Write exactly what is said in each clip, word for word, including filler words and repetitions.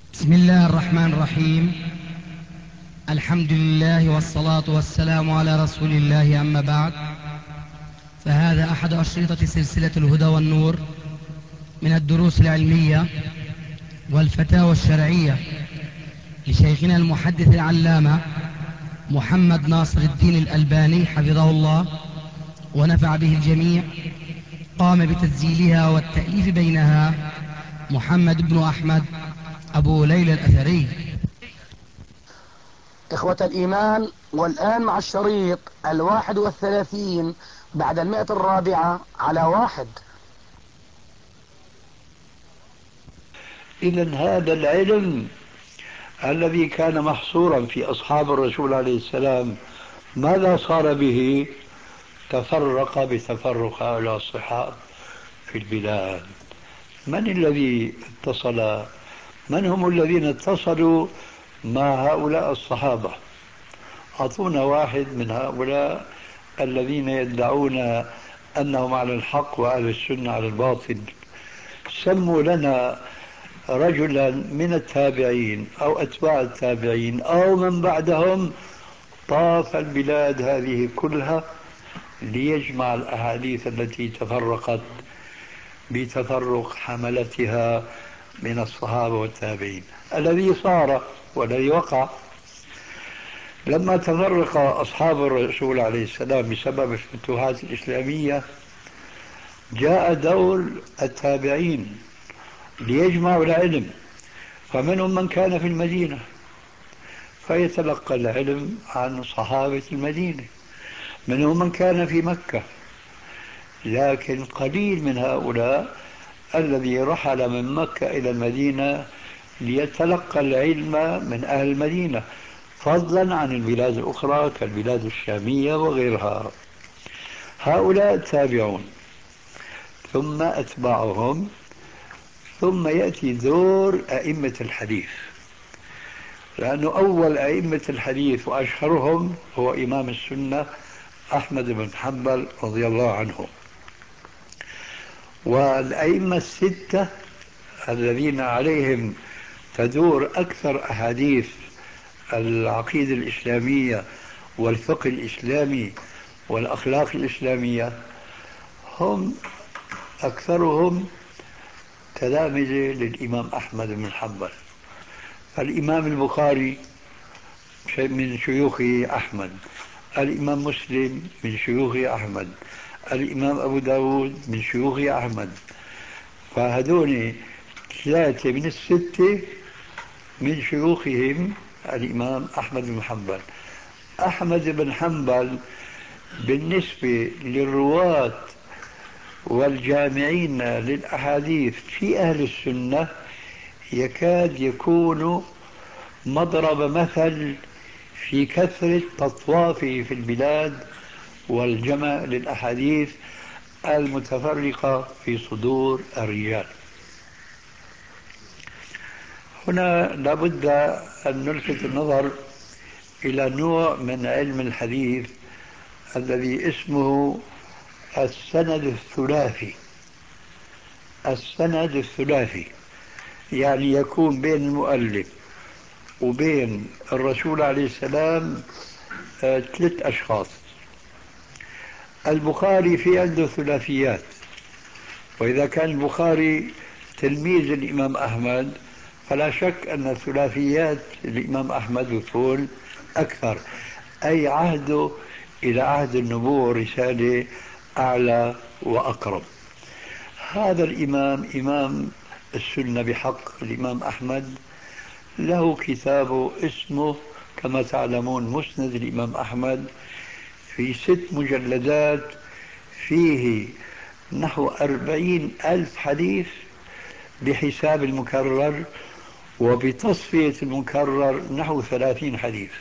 بسم الله الرحمن الرحيم. الحمد لله والصلاة والسلام على رسول الله، أما بعد، فهذا أحد أشرطة سلسلة الهدى والنور من الدروس العلمية والفتاوى الشرعية لشيخنا المحدث العلامة محمد ناصر الدين الألباني حفظه الله ونفع به الجميع. قام بتسجيلها والتأليف بينها محمد بن أحمد أبو ليلى الأثري. إخوة الإيمان، والآن مع الشريط الواحد والثلاثين بعد المئة الرابعة على واحد. إذن هذا العلم الذي كان محصورا في أصحاب الرسول عليه السلام ماذا صار به؟ تفرق بتفرق هؤلاء الصحابة في البلاد. من الذي اتصل؟ من هم الذين اتصلوا مع هؤلاء الصحابة؟ أعطونا واحد من هؤلاء الذين يدعون أنهم على الحق وأهل السنة على الباطل. سموا لنا رجلا من التابعين أو أتباع التابعين أو من بعدهم طاف البلاد هذه كلها ليجمع الأحاديث التي تفرقت بتفرق حملتها من الصحابة والتابعين. الذي صار والذي وقع لما تفرق أصحاب الرسول عليه السلام بسبب الفتوحات الإسلامية، جاء دور التابعين ليجمعوا العلم، فمنهم من كان في المدينة فيتلقى العلم عن صحابة المدينة، منهم من كان في مكة، لكن قليل من هؤلاء الذي رحل من مكة إلى المدينة ليتلقى العلم من أهل المدينة، فضلا عن البلاد الأخرى كالبلاد الشامية وغيرها. هؤلاء التابعون ثم أتباعهم، ثم يأتي دور أئمة الحديث، لأنه أول أئمة الحديث وأشهرهم هو إمام السنة أحمد بن حنبل رضي الله عنه. والأئمة الستة الذين عليهم تدور أكثر أحاديث العقيدة الإسلامية والفقه الإسلامي والأخلاق الإسلامية هم أكثرهم تلامذة للإمام أحمد بن حنبل. الإمام البخاري من شيوخ أحمد، الإمام مسلم من شيوخ أحمد، الإمام أبو داود من شيوخ أحمد. فهذول ثلاثة من الستة من شيوخهم الإمام أحمد بن حنبل. أحمد بن حنبل بالنسبة للرواة والجامعين للأحاديث في أهل السنة يكاد يكون مضرب مثل في كثرة تطوافه في البلاد والجمع للأحاديث المتفرقة في صدور الرجال. هنا لابد أن نلفت النظر إلى نوع من علم الحديث الذي اسمه السند الثلاثي. السند الثلاثي يعني يكون بين المؤلف وبين الرسول عليه السلام آه، ثلاث أشخاص. البخاري في عنده ثلاثيات، وإذا كان البخاري تلميذ الإمام أحمد فلا شك أن ثلاثيات الإمام أحمد بتكون أكثر، أي عهده إلى عهد النبوة والرسالة أعلى وأقرب. هذا الإمام إمام السنة بحق الإمام أحمد له كتاب اسمه كما تعلمون مسند الإمام أحمد في ست مجلدات، فيه نحو أربعين ألف حديث بحساب المكرر، وبتصفية المكرر نحو ثلاثين حديث،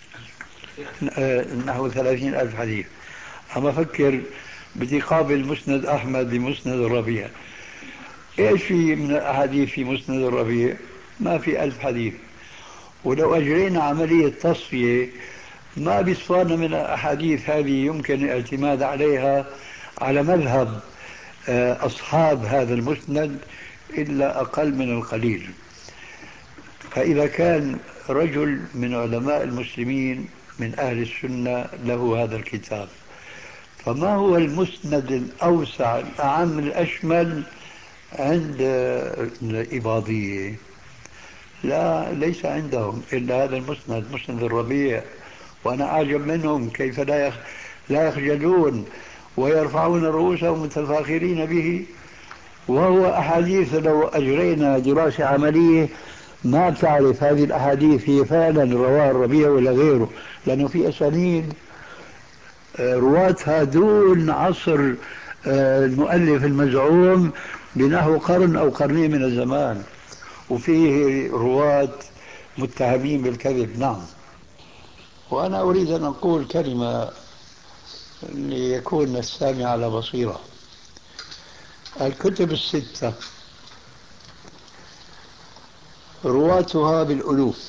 نحو ثلاثين ألف حديث. أما أفكر بدي قابل مسند أحمد بمسند الربيع، إيش في من الأحاديث في مسند الربيع؟ ما في ألف حديث. ولو أجرينا عملية تصفية ما بيصفانا من الأحاديث هذه يمكن الاعتماد عليها على مذهب أصحاب هذا المسند إلا أقل من القليل. فإذا كان رجل من علماء المسلمين من أهل السنة له هذا الكتاب، فما هو المسند الأوسع الأعم الأشمل عند الإباضية؟ لا، ليس عندهم إلا هذا المسند، مسند الربيع. وأنا أعجب منهم كيف لا لا يخجلون ويرفعون رؤوسهم متفاخرين به، وهو أحاديث لو أجرينا دراسة عملية ما بتعرف هذه الأحاديث هي فعلا رواه الربيع ولا غيره، لأنه في أسانيد رواتها دون عصر المؤلف المزعوم بنحو قرن أو قرنين من الزمان، وفيه رواة متهمين بالكذب. نعم. وأنا أريد أن أقول كلمة ليكون السامع على بصيرة. الكتب الستة رواتها بالألوف،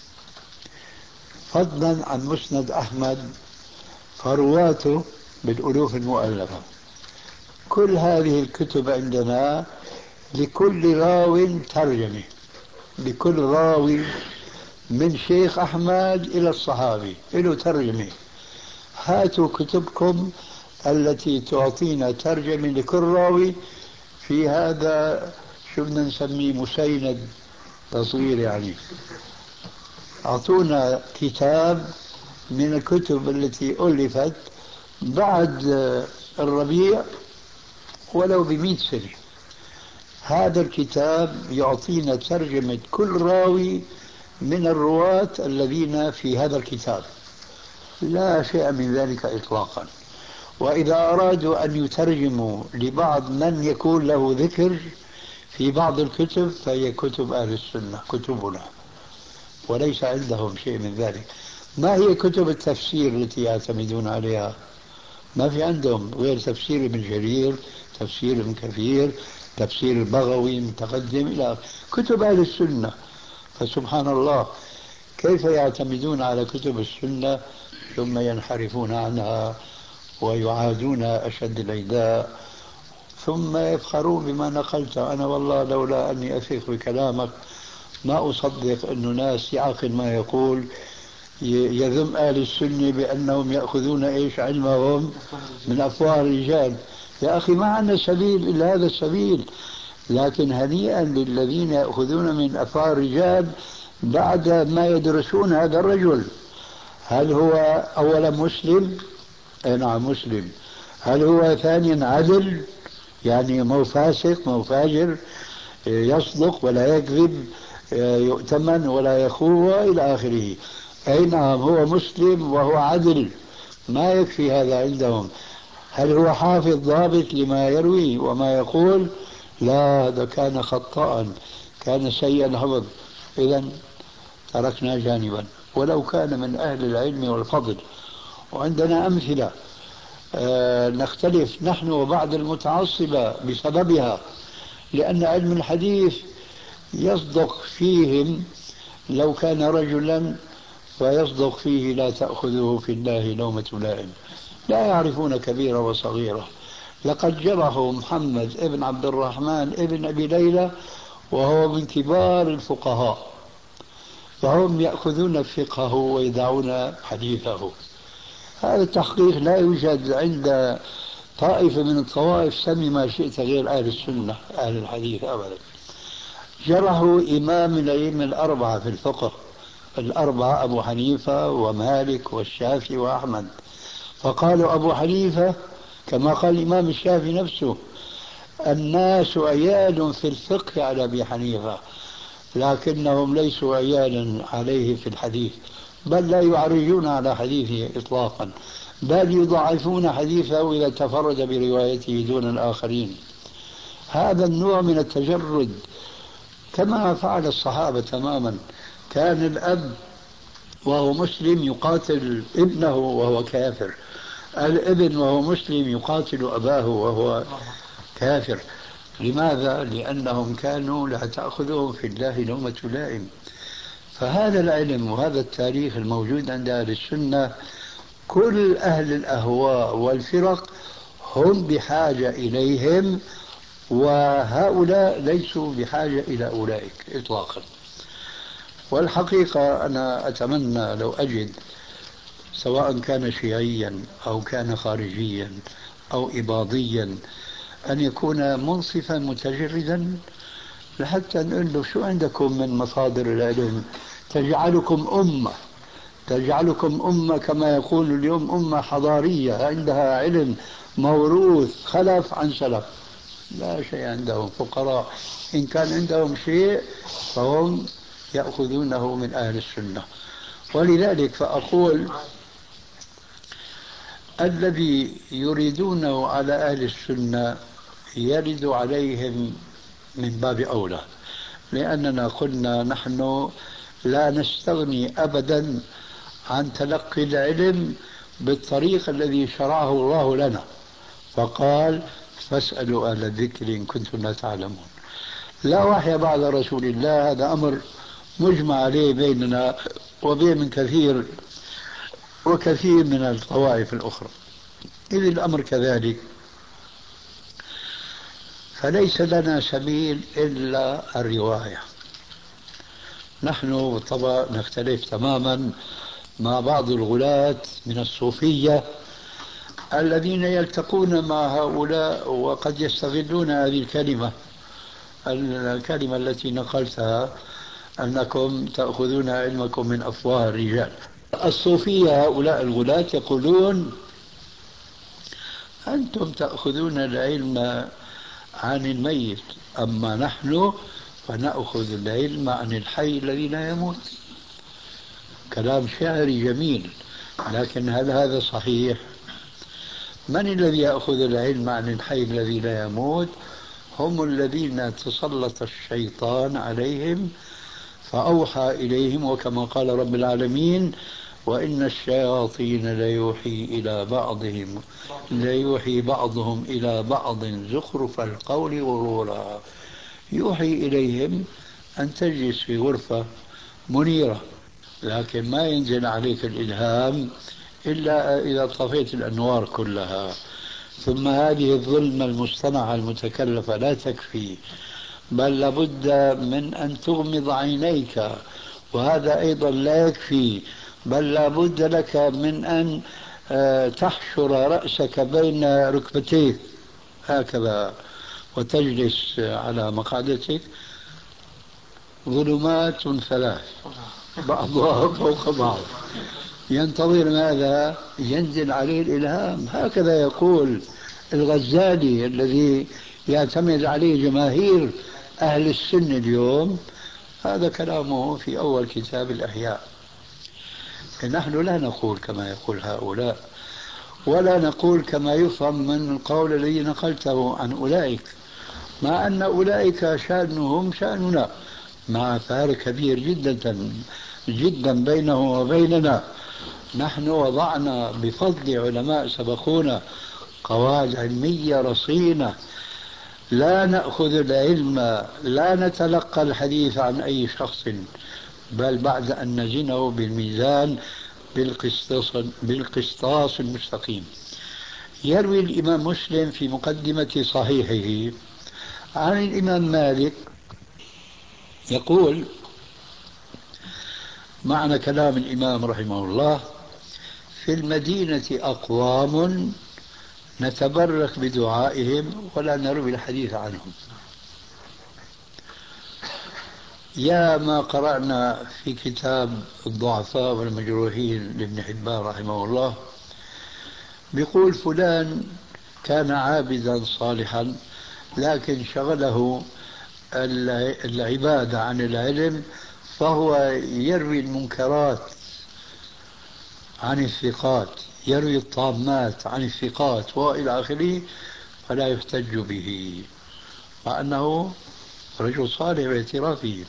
فضلا عن مسند أحمد فرواته بالألوف المؤلفة. كل هذه الكتب عندنا لكل راو ترجمة، لكل راوي من شيخ أحمد إلى الصحابي له ترجمة. هاتوا كتبكم التي تعطينا ترجمة لكل راوي في هذا شو بدنا نسميه مسيند تصغير يعني. أعطونا كتاب من الكتب التي ألفت بعد الربيع ولو بمئة سنة. هذا الكتاب يعطينا ترجمة كل راوي من الرواة الذين في هذا الكتاب، لا شيء من ذلك إطلاقا. وإذا أرادوا أن يترجموا لبعض من يكون له ذكر في بعض الكتب فهي كتب أهل السنة، كتبنا، وليس عندهم شيء من ذلك. ما هي كتب التفسير التي يعتمدون عليها؟ ما في عندهم غير تفسير ابن جرير، تفسير ابن كثير، تفسير البغوي متقدم إلى كتب أهل السنة. فسبحان الله كيف يعتمدون على كتب السنة ثم ينحرفون عنها ويعادون أشد العداء ثم يفخرون بما نقلت. أنا والله لولا أني أثق بكلامك ما أصدق أن ناس يعقل ما يقول يذم أهل السنة بأنهم يأخذون إيش علمهم من أفواه الرجال. يا أخي ما عندنا سبيل إلا هذا السبيل، لكن هنيئا للذين يأخذون من أفواه الرجال بعد ما يدرسون هذا الرجل. هل هو أولا مسلم؟ أي نعم مسلم. هل هو ثانيا عدل؟ يعني مو فاسق مو فاجر، يصدق ولا يكذب، يؤتمن ولا يخون إلى آخره. أي نعم هو مسلم وهو عدل، ما يكفي هذا عندهم. هل هو حافظ ضابط لما يروي وما يقول؟ لا، هذا كان خطاء، كان سيء الحفظ. إذا تركنا جانبا ولو كان من أهل العلم والفضل. وعندنا أمثلة أه نختلف نحن وبعض المتعصبة بسببها، لأن علم الحديث يصدق فيهم لو كان رجلا ويصدق فيه لا تأخذه في الله لومة لائم، لا يعرفون كبيرة وصغيرة. لقد جرحوا محمد ابن عبد الرحمن ابن أبي ليلى وهو من كبار الفقهاء، فهم يأخذون فقهه ويدعون حديثه. هذا التحقيق لا يوجد عند طائفة من الطوائف، سمي ما شئت غير أهل السنة أهل الحديث أبدا. جرحوا إمام من الأئمة الأربعة في الفقه، الأربعة أبو حنيفة ومالك والشافعي وأحمد، فقالوا أبو حنيفة كما قال الإمام الشافعي نفسه: الناس عيال في الفقه على أبي حنيفة لكنهم ليسوا عيالا عليه في الحديث، بل لا يعرجون على حديثه إطلاقا، بل يضعفون حديثه إذا تفرد بروايته دون الآخرين. هذا النوع من التجرد كما فعل الصحابة تماما. كان الأب وهو مسلم يقاتل ابنه وهو كافر، الابن وهو مسلم يقاتل أباه وهو كافر. لماذا؟ لأنهم كانوا لا تأخذهم في الله لومة لائم. فهذا العلم وهذا التاريخ الموجود عند أهل السنة كل أهل الأهواء والفرق هم بحاجة إليهم، وهؤلاء ليسوا بحاجة إلى أولئك إطلاقا. والحقيقة أنا أتمنى لو أجد سواء كان شيعيا أو كان خارجيا أو إباضيا أن يكون منصفا متجردا، لحتى نقول له شو عندكم من مصادر العلم تجعلكم أمة تجعلكم أمة كما يقول اليوم أمة حضارية عندها علم موروث خلف عن سلف. لا شيء عندهم، فقراء. إن كان عندهم شيء فهم يأخذونه من أهل السنة. ولذلك فأقول الذي يريدونه على أهل السنة يرد عليهم من باب أولى، لأننا قلنا نحن لا نستغني أبدا عن تلقي العلم بالطريق الذي شرعه الله لنا، فقال فاسألوا أهل الذكر إن كنتم لا تعلمون. لا وحي بعد رسول الله، هذا أمر مجمع عليه بيننا وبين من كثير وكثير من الطوائف الأخرى. إذ الأمر كذلك فليس لنا سبيل إلا الرواية. نحن طبعا نختلف تماما مع بعض الغلاة من الصوفية الذين يلتقون مع هؤلاء وقد يستغلون هذه الكلمة الكلمة التي نقلتها أنكم تأخذون علمكم من أفواه الرجال. الصوفية هؤلاء الغلاة يقولون أنتم تأخذون العلم عن الميت، أما نحن فنأخذ العلم عن الحي الذي لا يموت. كلام شعري جميل، لكن هل هذا صحيح؟ من الذي يأخذ العلم عن الحي الذي لا يموت؟ هم الذين تسلط الشيطان عليهم فأوحى إليهم، وكما قال رب العالمين وإن الشياطين ليوحي إلى بعضهم ليوحي بعضهم إلى بعض زخرف القول غرورا. يوحي إليهم أن تجلس في غرفة منيرة، لكن ما ينزل عليك الإلهام إلا إذا طفيت الأنوار كلها. ثم هذه الظلمة المصطنعة المتكلفة لا تكفي، بل لابد من أن تغمض عينيك، وهذا أيضا لا يكفي، بل لابد لك من أن تحشر رأسك بين ركبتيك هكذا وتجلس على مقعدتك. ظلمات ثلاث بعضها فوق بعض، ينتظر ماذا؟ ينزل عليه الإلهام. هكذا يقول الغزالي الذي يعتمد عليه جماهير أهل السنة اليوم، هذا كلامه في أول كتاب الأحياء. نحن لا نقول كما يقول هؤلاء، ولا نقول كما يفهم من القول الذي نقلته عن أولئك، مع أن أولئك شأنهم شأننا، مع فارق كبير جدا جدا بينه وبيننا. نحن وضعنا بفضل علماء سبقونا قواعد علمية رصينة، لا نأخذ العلم، لا نتلقى الحديث عن أي شخص، بل بعد أن نزنه بالميزان بالقسطاس بالقسطاس المستقيم. يروي الإمام مسلم في مقدمة صحيحه عن الإمام مالك يقول معنى كلام الإمام رحمه الله: في المدينة أقوام نتبرك بدعائهم ولا نروي الحديث عنهم. يا ما قرأنا في كتاب الضعفاء والمجروحين لابن حبان رحمه الله، بيقول فلان كان عابدا صالحا لكن شغله العبادة عن العلم، فهو يروي المنكرات عن الثقات، يروي الطامات عن الثقات وإلى آخره، فلا يحتج به مع أنه رجل صالح باعترافه.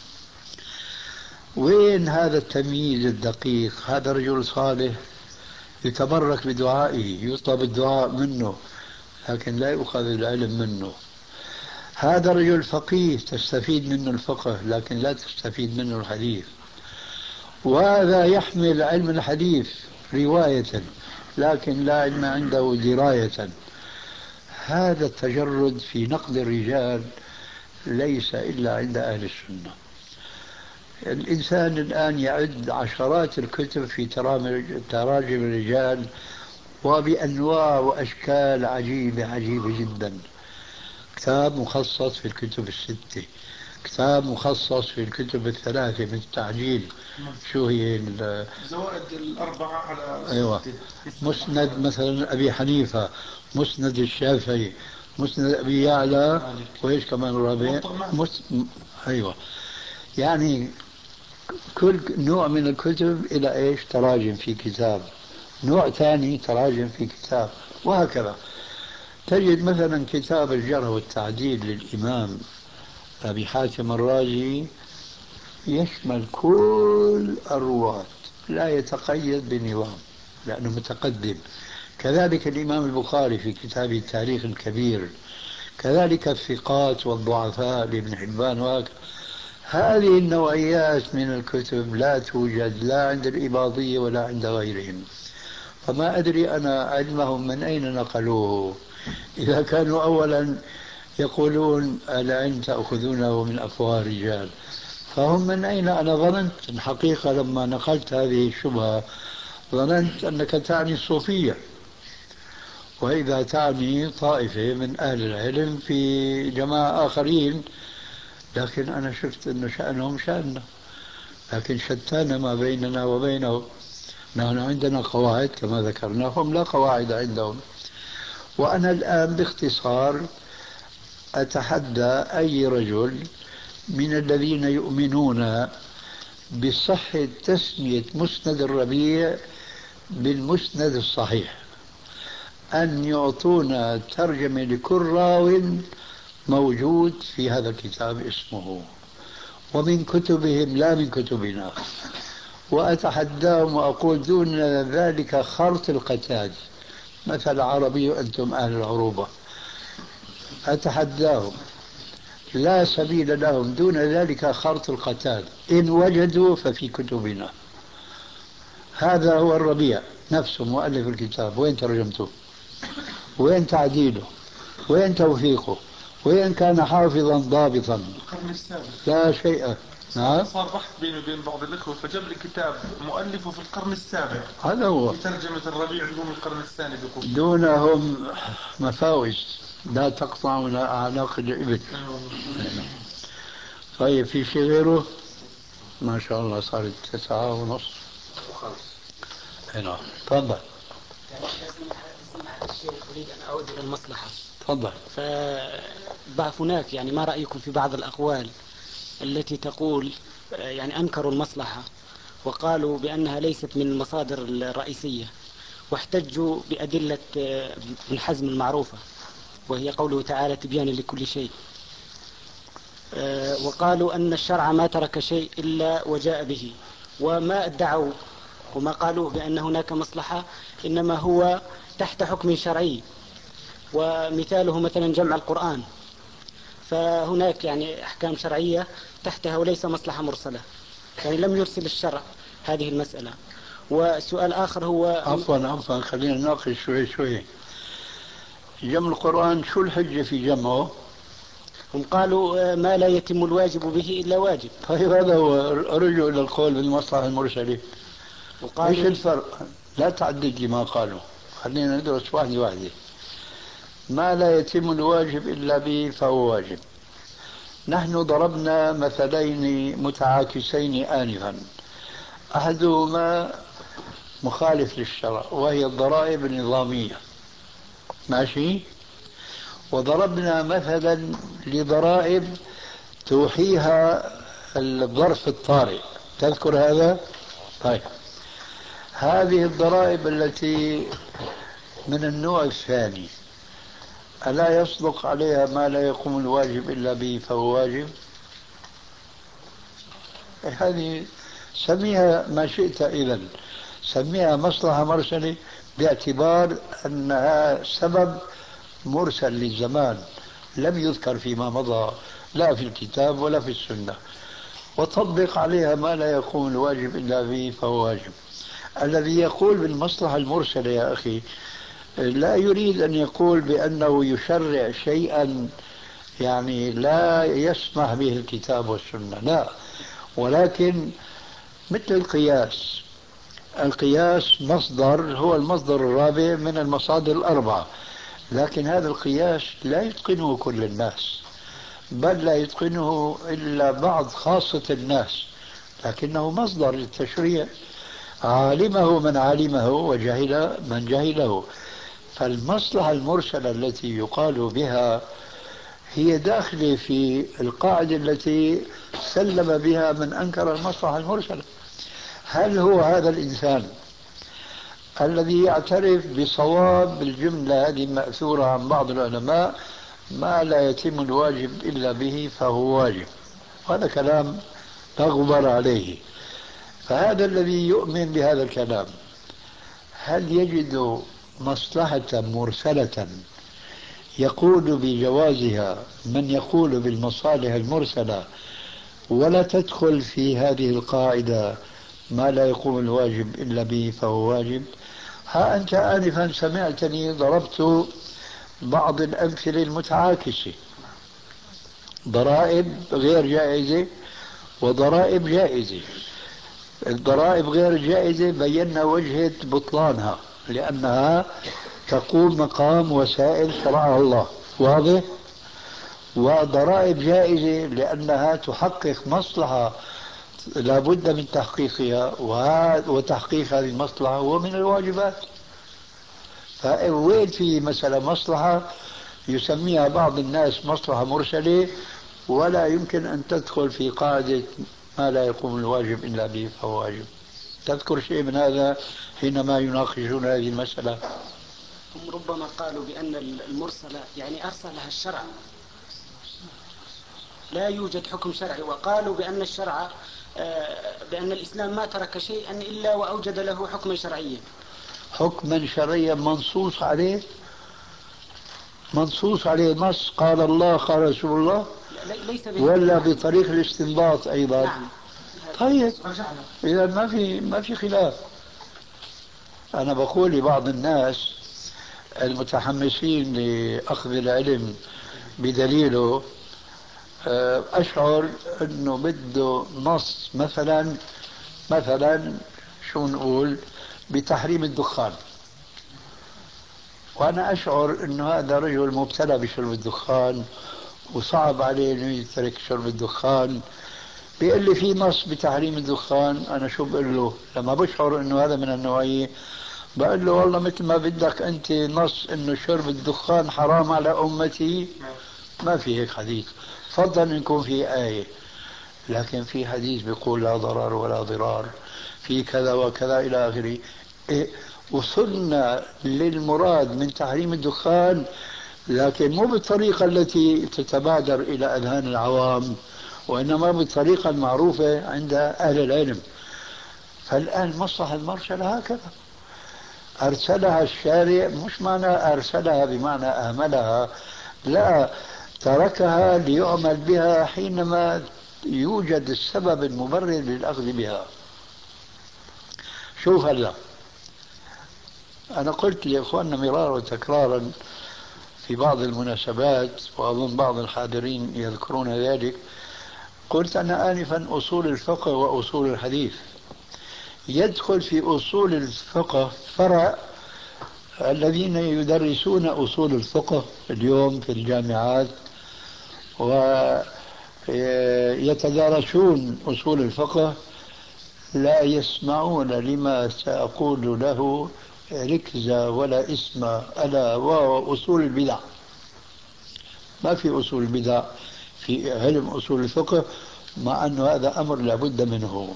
وين هذا التمييز الدقيق؟ هذا رجل صالح يتبرك بدعائه، يطلب الدعاء منه لكن لا يؤخذ العلم منه. هذا رجل فقيه تستفيد منه الفقه لكن لا تستفيد منه الحديث. وهذا يحمل علم الحديث رواية لكن لا علم عنده دراية. هذا التجرد في نقد الرجال ليس إلا عند أهل السنة. الإنسان الآن يعد عشرات الكتب في ترام- تراجم الرجال وبأنواع وأشكال عجيبة عجيبة جدا. كتاب مخصص في الكتب الستة، كتاب مخصص في الكتب الثلاثة بالتعجيل. شو هي ال- زوائد الأربعة على أيوة، مسند مثلا أبي حنيفة، مسند الشافعي، مسند أبي يعلى، وإيش كمان الرابع؟ مس... أيوة. يعني كل نوع من الكتب إلى إيش تراجم في كتاب، نوع ثاني تراجم في كتاب، وهكذا. تجد مثلا كتاب الجرح والتعديل للإمام أبي حاتم الرازي يشمل كل الرواة، لا يتقيد بنظام لأنه متقدم. كذلك الإمام البخاري في كتابه التاريخ الكبير، كذلك الثقات والضعفاء لابن حبان وهكذا. هذه النوعيات من الكتب لا توجد لا عند الإباضية ولا عند غيرهم. فما أدري أنا علمهم من أين نقلوه، إذا كانوا أولا يقولون العلم تأخذونه من أفواه الرجال، فهم من أين؟ أنا ظننت الحقيقة لما نقلت هذه الشبهة ظننت أنك تعني الصوفية، وإذا تعني طائفة من أهل العلم في جماعة آخرين، لكن أنا شفت أن شأنهم شأننا، لكن شتان ما بيننا وبينهم. نحن عندنا قواعد كما ذكرنا، هم لا قواعد عندهم. وأنا الآن باختصار أتحدى أي رجل من الذين يؤمنون بصحة تسمية مسند الربيع بالمسند الصحيح أن يعطونا ترجمة لكل راو موجود في هذا الكتاب اسمه، ومن كتبهم لا من كتبنا. وأتحداهم وأقول دون ذلك خرط القتاد، مثل عربي وأنتم أهل العروبة، أتحداهم لا سبيل لهم دون ذلك خرط القتال، إن وجدوا ففي كتبنا. هذا هو الربيع نفسه مؤلف الكتاب، وين ترجمته؟ وين تعديله؟ وين توثيقه؟ وين كان حافظا ضابطا؟ القرن السابع لا شيء. نعم، صار بحث بيني وبين بعض الإخوة فجاب لي كتاب مؤلفه في القرن السابع، هذا هو. في ترجمة الربيع اللي هو من القرن الثاني بيقول. دونهم مفاوز لا تقطع من أعناق الإبل. طيب في شيء غيره؟ ما شاء الله صارت تسعة ونص. هنا تفضل. الشيخ أريد أن أعود إلى المصلحة. تفضل. فبعث هناك يعني ما رأيكم في بعض الأقوال التي تقول يعني أنكروا المصلحة وقالوا بأنها ليست من المصادر الرئيسية، واحتجوا بأدلة ابن حزم المعروفة وهي قوله تعالى تبيانا لكل شيء، وقالوا أن الشرع ما ترك شيء إلا وجاء به، وما ادعوا وما قالوا بأن هناك مصلحة إنما هو تحت حكم شرعي، ومثاله مثلا جمع القرآن، فهناك يعني أحكام شرعية تحتها وليس مصلحة مرسلة، يعني لم يرسل الشرع هذه المسألة. وسؤال آخر هو عفوا عفوا خلينا نناقش شوي شوي. جمع القرآن شو الحجة في جمعه؟ هم قالوا ما لا يتم الواجب به إلا واجب. طيب هذا هو، رجعوا إلى القول بالمصلحة المرسلة. ايش الفرق؟ لا تعدد لي ما قالوا، خلينا ندرس واحدة واحدة. ما لا يتم الواجب إلا به فهو واجب. نحن ضربنا مثلين متعاكسين آنفا، أحدهما مخالف للشرع وهي الضرائب النظامية، ماشي، وضربنا مثلا لضرائب توحيها الظرف الطارئ، تذكر هذا؟ طيب، هذه الضرائب التي من النوع الثاني ألا يصدق عليها ما لا يقوم الواجب إلا به فهو واجب؟ هذه سميها ما شئت، إذن سميها مصلحة مرسلة باعتبار أنها سبب مرسل للزمان لم يذكر فيما مضى لا في الكتاب ولا في السنة، وطبق عليها ما لا يقوم الواجب إلا به فهو واجب. الذي يقول بالمصلحة المرسلة يا أخي لا يريد أن يقول بأنه يشرع شيئا يعني لا يسمح به الكتاب والسنة، لا، ولكن مثل القياس، القياس مصدر هو المصدر الرابع من المصادر الأربعة، لكن هذا القياس لا يتقنه كل الناس، بل لا يتقنه إلا بعض خاصة الناس، لكنه مصدر للتشريع، عالمه من علمه وجهل من جهله. فالمصلحة المرسلة التي يقال بها هي داخلة في القاعدة التي سلم بها من أنكر المصلحة المرسلة. هل هو هذا الإنسان الذي يعترف بصواب الجملة هذه مأثورة عن بعض العلماء ما لا يتم الواجب إلا به فهو واجب؟ هذا كلام لا غبار عليه. فهذا الذي يؤمن بهذا الكلام هل يجد مصلحة مرسلة يقول بجوازها من يقول بالمصالح المرسلة ولا تدخل في هذه القاعدة ما لا يقوم الواجب إلا به فهو واجب؟ ها أنت آنفا سمعتني ضربت بعض الأمثلة المتعاكسة، ضرائب غير جائزة وضرائب جائزة. الضرائب غير جائزة بينا وجهة بطلانها لأنها تقوم مقام وسائل شرعها الله، واضح؟ وضرائب جائزة لأنها تحقق مصلحة لابد من تحقيقها، وتحقيق هذه المصلحة هو من الواجبات. فوين في مسألة مصلحة يسميها بعض الناس مصلحة مرسلة ولا يمكن أن تدخل في قاعدة ما لا يقوم الواجب إلا به فهو واجب؟ تذكر شيء من هذا حينما يناقشون هذه المسألة؟ هم ربما قالوا بأن المرسلة يعني أرسلها الشرع، لا يوجد حكم شرعي، وقالوا بأن الشرع بأن الإسلام ما ترك شيئا إلا وأوجد له حكما شرعيا. حكما شرعيا منصوص عليه، منصوص عليه نص قال الله قال رسول الله، ليس ولا بطريق الاستنباط أيضا؟ نعم. طيب إذا ما في ما في خلاف. أنا بقول لبعض الناس المتحمسين لأخذ العلم بدليله أشعر أنه بده نص مثلا مثلا شو نقول بتحريم الدخان، وأنا أشعر أنه هذا رجل مبتلى بشرب الدخان وصعب عليه أنه يترك شرب الدخان، بيقول لي في نص بتحريم الدخان. أنا شو بقول له لما بشعر أنه هذا من النوعية؟ بقول له والله مثل ما بدك أنت نص أنه شرب الدخان حرام على أمتي، ما في هيك حديث. فضلا أن يكون في آية، لكن في حديث بيقول لا ضرر ولا ضرار في كذا وكذا إلى آخره. إيه؟ وصلنا للمراد من تحريم الدخان لكن مو بالطريقة التي تتبادر إلى أذهان العوام، وإنما بالطريقة المعروفة عند أهل العلم. فالآن مصلحة المرسلة هكذا أرسلها الشارع، مش معنى أرسلها بمعنى أهملها، لا، تركها ليعمل بها حينما يوجد السبب المبرر للأخذ بها. شوف هلا، أنا قلت لإخواننا مرارا وتكرارا في بعض المناسبات وأظن بعض الحاضرين يذكرون ذلك، قلت أنا آنفا أصول الفقه وأصول الحديث. يدخل في أصول الفقه فرع الذين يدرسون أصول الفقه اليوم في الجامعات ويتدارسون أصول الفقه لا يسمعون لما سأقول له ركزة ولا اسم، ألا وهو أصول البدع. ما في أصول البدع في علم أصول الفقه، مع أن هذا أمر لابد منه.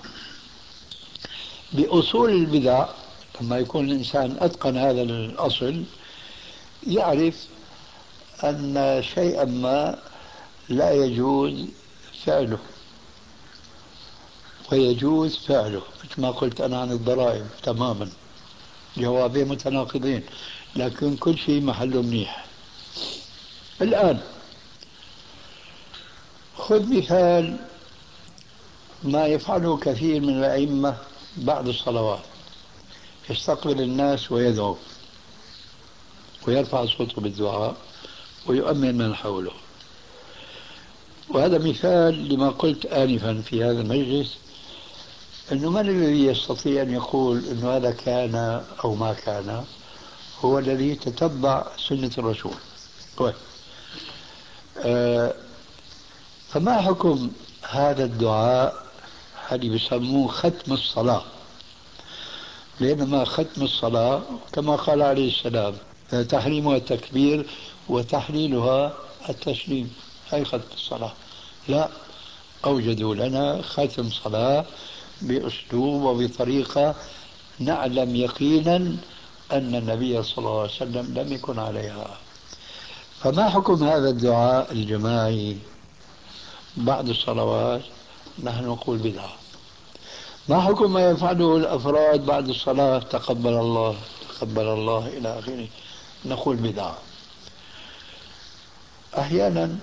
بأصول البدع لما يكون الإنسان أتقن هذا الأصل يعرف أن شيئا ما لا يجوز فعله ويجوز فعله، مثل ما قلت أنا عن الضرائب تماما، جوابين متناقضين لكن كل شيء محله منيح. الآن خذ مثال ما يفعله كثير من الأئمة بعد الصلوات، يستقبل الناس ويدعو ويرفع صوته بالدعاء ويؤمن من حوله، وهذا مثال لما قلت آنفا في هذا المجلس، أنه من الذي يستطيع أن يقول أنه هذا كان أو ما كان؟ هو الذي يتتبع سنة الرسول. طيب، آه فما حكم هذا الدعاء اللي بيسموه ختم الصلاة؟ لأنما ختم الصلاة كما قال عليه السلام تحريمها التكبير وتحليلها التسليم، هي ختم الصلاة. لا، أوجدوا لنا ختم صلاة بأسلوب وبطريقة نعلم يقينا أن النبي صلى الله عليه وسلم لم يكن عليها. فما حكم هذا الدعاء الجماعي بعد الصلوات؟ نحن نقول بدعة. ما حكم ما يفعله الأفراد بعد الصلاة؟ تقبل الله تقبل الله إلى آخره، نقول بدعة. أحيانا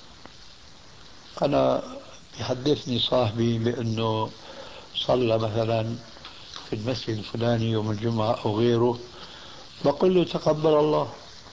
أنا يحدثني صاحبي بأنه صلى مثلا في المسجد الفلاني يوم الجمعة أو غيره، بقول له تقبل الله.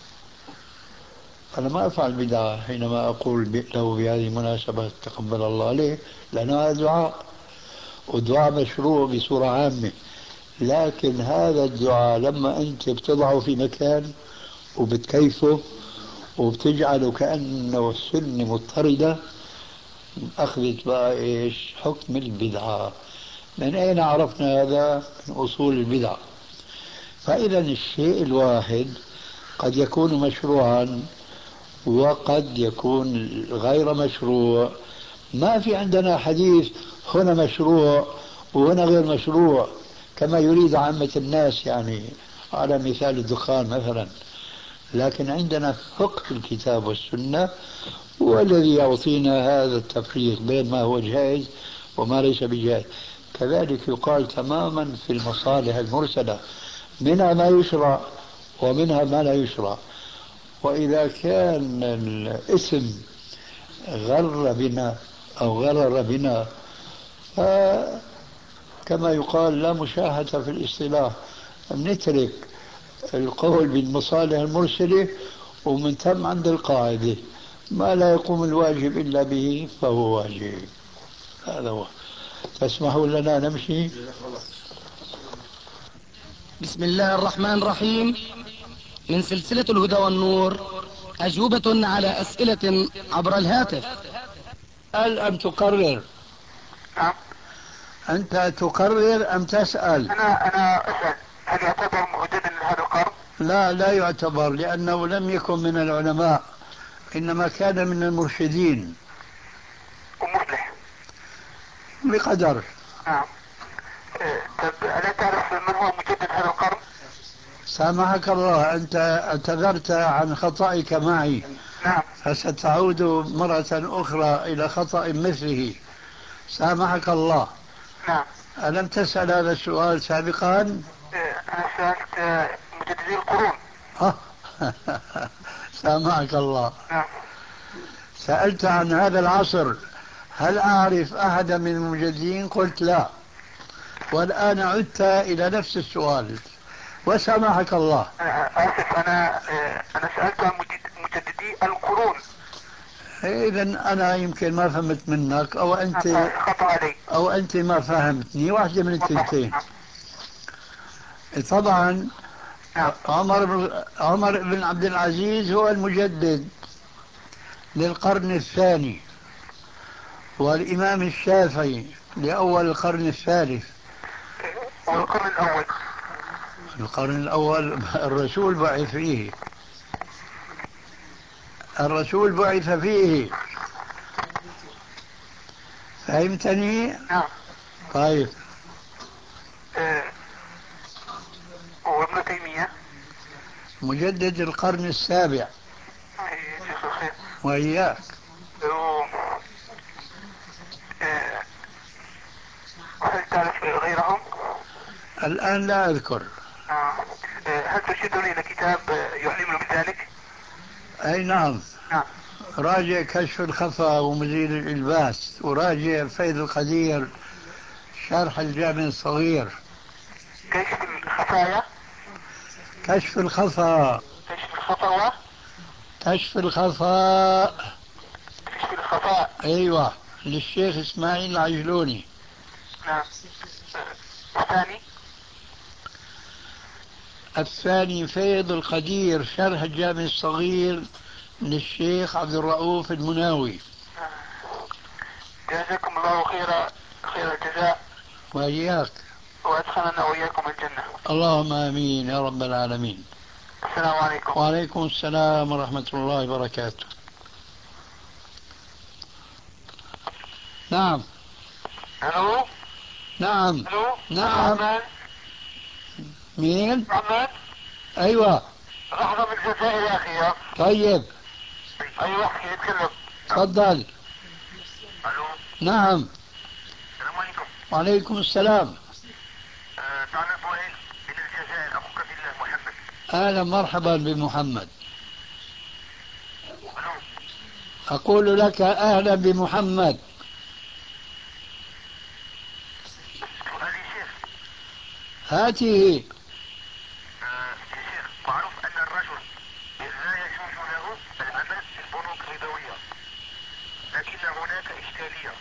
أنا ما أفعل بدعة حينما أقول له بهذه المناسبة تقبل الله. ليه؟ لأن هذا دعاء، والدعاء مشروع بصورة عامة. لكن هذا الدعاء لما أنت بتضعه في مكان وبتكيفه وبتجعله كأنه سنة مضطردة، أخذت بقى إيش حكم البدعة. من أين عرفنا هذا؟ من أصول البدع. فإذا الشيء الواحد قد يكون مشروعا وقد يكون غير مشروع. ما في عندنا حديث هنا مشروع وهنا غير مشروع كما يريد عامة الناس، يعني على مثال الدخان مثلا. لكن عندنا فقه الكتاب والسنة هو الذي يعطينا هذا التفريق بين ما هو جائز وما ليس بجائز. كذلك يقال تماما في المصالح المرسلة، منها ما يشرع ومنها ما لا يشرع. وإذا كان الاسم غر بنا أو غرر بنا، كما يقال لا مشاهدة في الاصطلاح، نترك القول بالمصالح المرسلة ومن ثم عند القاعدة ما لا يقوم الواجب إلا به فهو واجب. هذا هو. تسمحوا لنا نمشي؟ بسم الله الرحمن الرحيم. من سلسلة الهدى والنور، أجوبة على أسئلة عبر الهاتف. هل أم تقرر؟ نعم. أنت تقرر أم تسأل؟ أنا أنا أسأل، هل يعتبر مجددا لهذا القرن؟ لا، لا يعتبر، لأنه لم يكن من العلماء، إنما كان من المرشدين ومصلح بقدر. نعم. إيه، طب ألا تعرف من هو مجدد هذا القرن؟ سامحك الله، أنت اعتذرت عن خطأك معي، نعم. فستعود مرة أخرى إلى خطأ مثله. سامحك الله. نعم. ألم تسأل هذا السؤال سابقا؟ إيه، أنا سألت آه، مجددي القرون. سامحك الله. نعم. سألت عن هذا العصر هل أعرف أحدا من المجددين؟ قلت لا، والآن عدت إلى نفس السؤال، وسامحك الله. أنا آسف، أنا آه، أنا سألت عن مجد- مجددي القرون. إذا أنا يمكن ما فهمت منك، أو أنت نعم، خطأ علي. أو أنت ما فهمتني، واحدة من الثنتين. نعم. طبعا نعم. عمر بن عمر بن عبد العزيز هو المجدد للقرن الثاني، والإمام الشافعي لأول القرن الثالث. والقرن الأول القرن الأول الرسول بعث فيه، الرسول بعث فيه. فهمتني؟ نعم. طيب. آه، وابن تيمية مجدد القرن السابع. إيه، جزاك الله خير. وإياك. و- آه، وهل تعرف غيرهم؟ الآن لا أذكر. آه. آه، هل ترشدني إلى كتاب آه، يعلمني بذلك؟ أي نعم. نعم. راجع كشف الخفا ومزيل الإلباس، وراجع فيض القدير شرح الجامع الصغير. كشف الخفايا. كشف الخفا. كشف الخطوة. كشف الخفاء. كشف الخفاء. ايوه للشيخ اسماعيل العجلوني. نعم. الثاني الثاني فيض القدير شرح الجامع الصغير للشيخ عبد الرؤوف المناوي. جزاكم الله خيرا خير الجزاء وإياك وأدخلنا وإياكم الجنة. اللهم آمين يا رب العالمين. السلام عليكم. وعليكم السلام ورحمة الله وبركاته. نعم. ألو. نعم. ألو. نعم. محمد. مين؟ محمد. أيوة. لحظة من الجزائر يا أخي. طيب. أيوة أحكي يتكلم. تفضل. ألو. نعم. السلام عليكم. وعليكم السلام. أه تعرف وين من الجزائر أخوك في الله محمد. أهلا مرحبا بمحمد. ألو. أقول لك أهلا بمحمد. سؤالي شيخ. هاته. آه يا شيخ معروف أن الرجل لا يجوز له العمل في البنوك الربوية، لكن هناك إشكالية.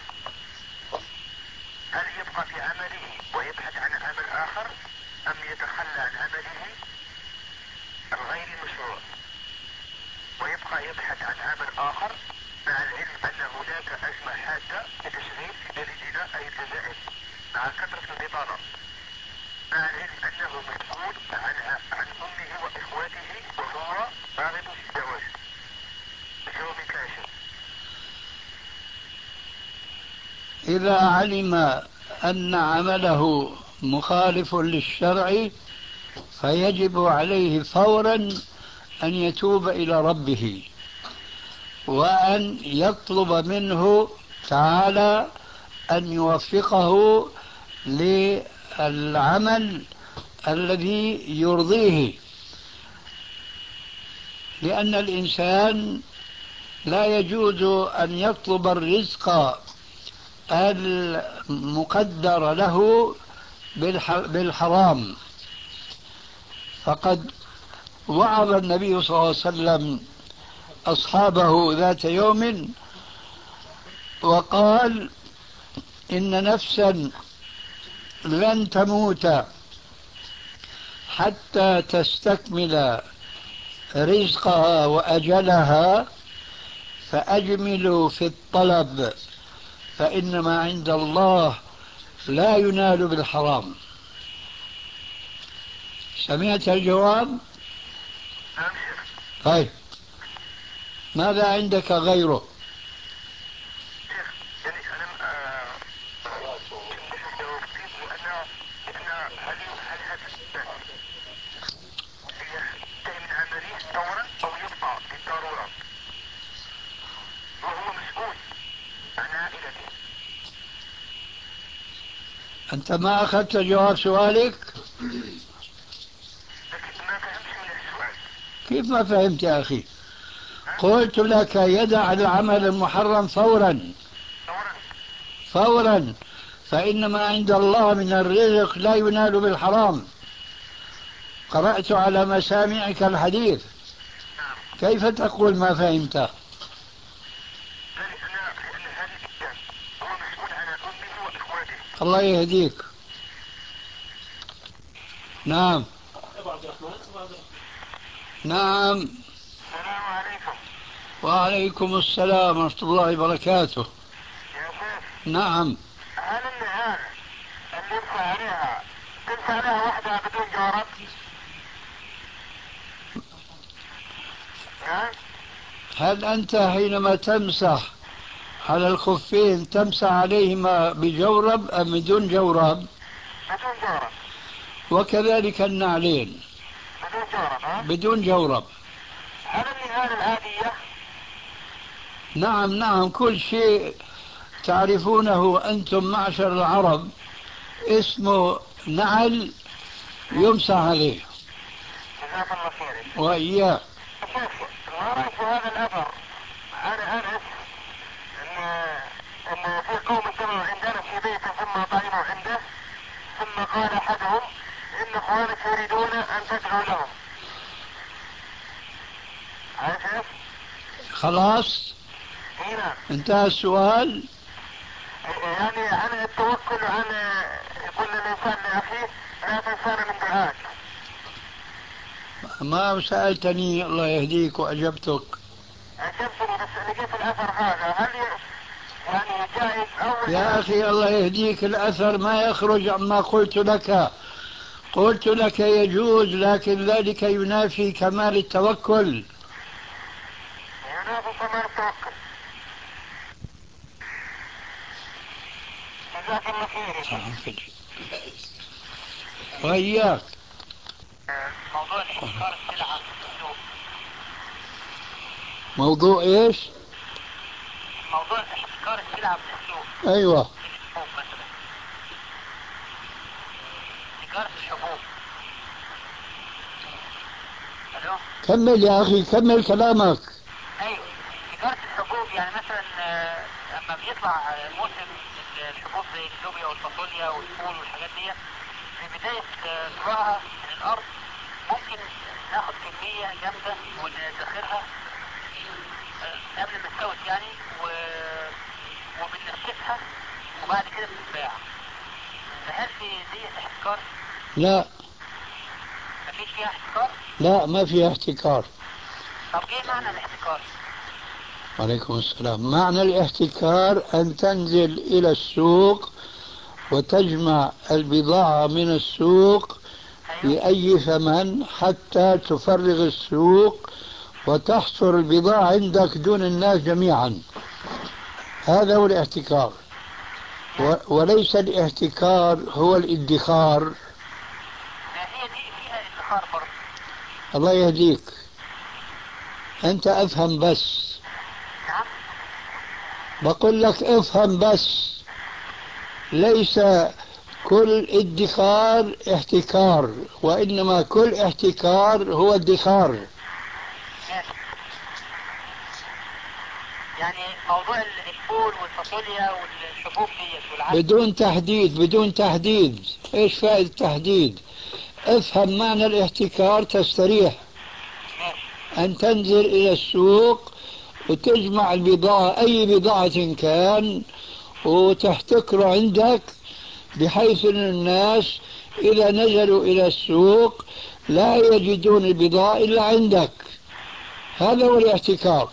هل يبقى في عمله ويبحث عن عمل آخر أم يتخلى عن عمله الغير مشروع ويبقى يبحث عن عمل آخر، مع العلم أن هناك أزمة حادة لتشغيل في بلدنا أي الجزائر مع كثرة البطالة، مع العلم أنه مسؤول عن عن أمه وإخواته وهو راغب في الزواج. الجواب كاشف. إذا علم أن عمله مخالف للشرع فيجب عليه فورا أن يتوب إلى ربه وأن يطلب منه تعالى أن يوفقه للعمل الذي يرضيه، لأن الإنسان لا يجوز أن يطلب الرزق المقدر له بالحرام. فقد وعظ النبي صلى الله عليه وسلم أصحابه ذات يوم وقال: إن نفسا لن تموت حتى تستكمل رزقها وأجلها، فأجملوا في الطلب فإنما عند الله لا ينال بالحرام. سمعت الجواب؟ طيب ماذا عندك غيره؟ أنت ما أخذت جواب سؤالك؟ كيف ما فهمت يا أخي؟ قلت لك يدع العمل المحرم فورا فورا فإنما عند الله من الرزق لا ينال بالحرام. قرأت على مسامعك الحديث، كيف تقول ما فهمت؟ الله يهديك. نعم. نعم. السلام عليكم. وعليكم السلام ورحمة الله وبركاته. يا شيخ. نعم. هل النهار اللي يمسح عليها تمسح عليها وحدها بدون جورب؟ نعم. هل أنت حينما تمسح على الخفين تمسح عليهما بجورب أم بدون جورب؟ بدون جورب. وكذلك النعلين بدون جورب. ها؟ بدون جورب. هل النهار العادية؟ نعم نعم، كل شيء تعرفونه أنتم معشر العرب اسمه نعل يمسح عليه. جزاك الله خير. وإياه. ما رأيك في هذا الأثر؟ أنا أعرف أن أن في قوم اجتمعوا عندنا في بيت ثم طعموا عنده، ثم قال أحدهم إن إخوانك يريدون أن تدعوا لهم. عارف؟ خلاص. إيه؟ اي نعم. انتهى السؤال. يعني عن التوكل، عن يقول الانسان لاخيه لا تنسانا من دعائك. ما سألتني الله يهديك وأجبتك. أجبتني بس لقيت الأثر هذا، هل يعني جائز أو يا أخي الله يهديك، الأثر ما يخرج عما قلت لك. قلت لك يجوز، لكن ذلك ينافي كمال التوكل. ينافي كمال التوكل. جزاك الله خير. وإياك. موضوع احتكار السلعة في السوق. موضوع ايش؟ موضوع احتكار السلعة في السوق. ايوه. الحبوب مثلا. تجارة الحبوب. الو. كمل يا اخي، كمل كلامك. ايوه، تجارة الحبوب يعني مثلا لما بيطلع موسم الحبوب زي اللوبيا والفاصوليا والفول والحاجات دي، في بداية طلوعها من الارض ممكن ناخد كمية جامدة وندخرها قبل ما تستوت يعني و... وبننشفها وبعد كده بتتباع. فهل في دي احتكار؟ لا. مفيش فيها احتكار؟ لا ما فيها احتكار. طب ايه معنى الاحتكار؟ وعليكم السلام. معنى الاحتكار أن تنزل إلى السوق وتجمع البضاعة من السوق بأي ثمن حتى تفرغ السوق وتحصر البضاعة عندك دون الناس جميعا. هذا هو الاحتكار. و... وليس الاحتكار هو الادخار. هي دي فيها ادخار برضه. الله يهديك، أنت أفهم بس. نعم. بقول لك افهم بس، ليس كل ادخار احتكار، وإنما كل احتكار هو ادخار. يعني موضوع الفول والفاصوليا والحبوب ديت والعدس. بدون تحديد، بدون تحديد. ايش فائدة التحديد؟ افهم معنى الاحتكار تستريح. أن تنزل إلى السوق وتجمع البضاعة، أي بضاعة كان، وتحتكر عندك بحيث أن الناس إذا نزلوا إلى السوق لا يجدون البضاعة إلا عندك. هذا هو الاحتكار.